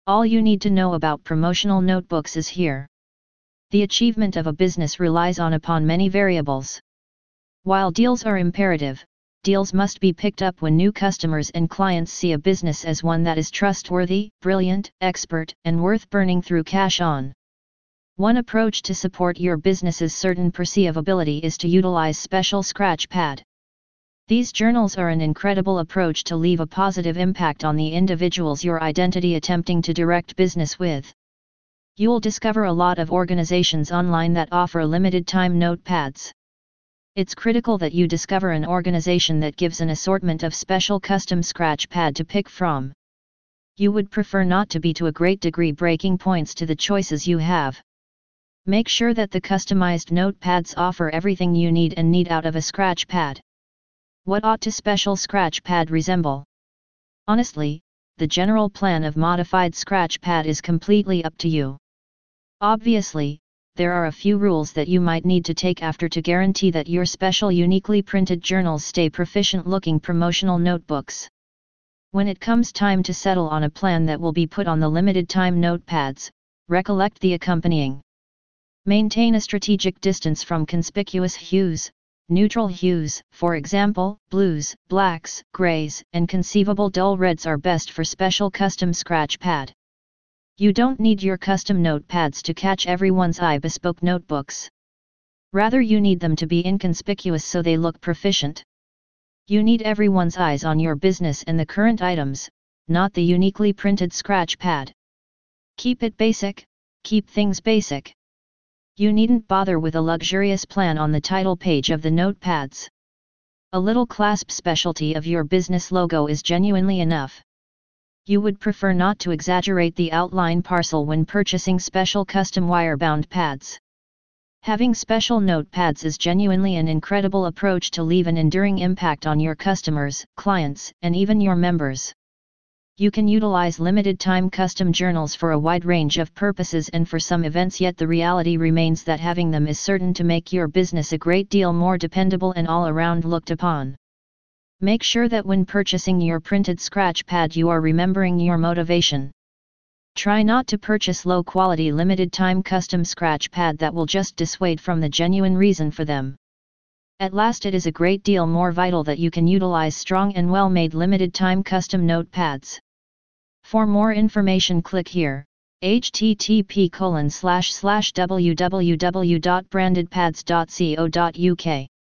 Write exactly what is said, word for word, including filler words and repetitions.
All you need to know about promotional notebooks is here. The achievement of a business relies on upon many variables. While deals are imperative, deals must be picked up when new customers and clients see a business as one that is trustworthy, brilliant, expert, and worth burning through cash on. One approach to support your business's certain perceivability is to utilize special scratch pad. These journals are an incredible approach to leave a positive impact on the individuals your identity attempting to direct business with. You'll discover a lot of organizations online that offer limited time notepads. It's critical that you discover an organization that gives an assortment of special custom scratch pad to pick from. You would prefer not to be to a great degree breaking points to the choices you have. Make sure that the customized notepads offer everything you need and need out of a scratch pad. What ought to special scratch pad resemble? Honestly, the general plan of modified scratch pad is completely up to you. Obviously, there are a few rules that you might need to take after to guarantee that your special uniquely printed journals stay proficient-looking promotional notebooks. When it comes time to settle on a plan that will be put on the limited-time notepads, recollect the accompanying. Maintain a strategic distance from conspicuous hues, neutral hues, for example, blues, blacks, grays, and conceivable dull reds are best for special custom scratch pad. You don't need your custom notepads to catch everyone's eye. Bespoke notebooks. Rather, you need them to be inconspicuous so they look proficient. You need everyone's eyes on your business and the current items, not the uniquely printed scratch pad. Keep it basic, keep things basic. You needn't bother with a luxurious plan on the title page of the notepads. A little clasp specialty of your business logo is genuinely enough. You would prefer not to exaggerate the outline parcel when purchasing special custom wire-bound pads. Having special notepads is genuinely an incredible approach to leave an enduring impact on your customers, clients, and even your members. You can utilize limited-time custom journals for a wide range of purposes and for some events, yet the reality remains that having them is certain to make your business a great deal more dependable and all-around looked upon. Make sure that when purchasing your printed scratch pad you are remembering your motivation. Try not to purchase low-quality limited-time custom scratch pad that will just dissuade from the genuine reason for them. At last, it is a great deal more vital that you can utilize strong and well-made limited-time custom notepads. For more information, click here, h t t p colon slash slash w w w dot branded pads dot co dot u k.